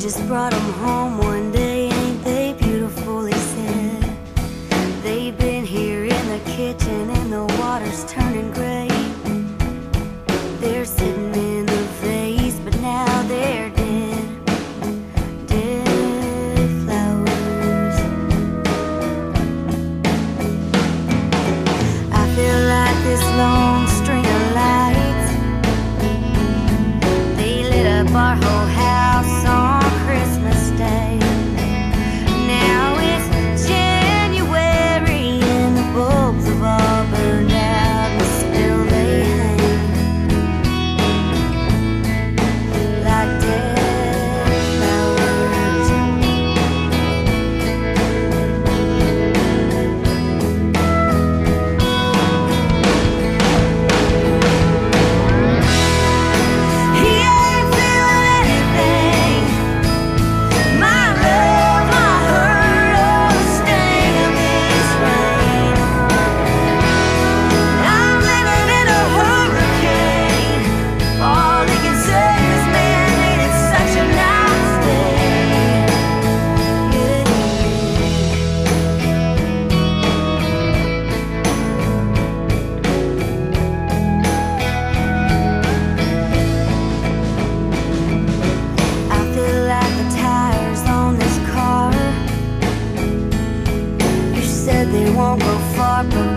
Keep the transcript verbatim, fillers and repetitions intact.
just brought them home one day. Ain't they beautiful, he said. They've been here in the kitchen and the water's turning gray. They're sitting in the vase, but now they're dead. Dead flowers. I feel like this long string of lights, they lit up our whole house on Christmas Day. Now it's January and the bulbs have all burned out, and still they hang like dead flowers. He ain't feeling anything. My love, my hurt, oh, the sting of this rain. I'm living in a hurricane. All he can say is, man, ain't it such a nice day? I feel like the tires on this car, you said they won't go far, but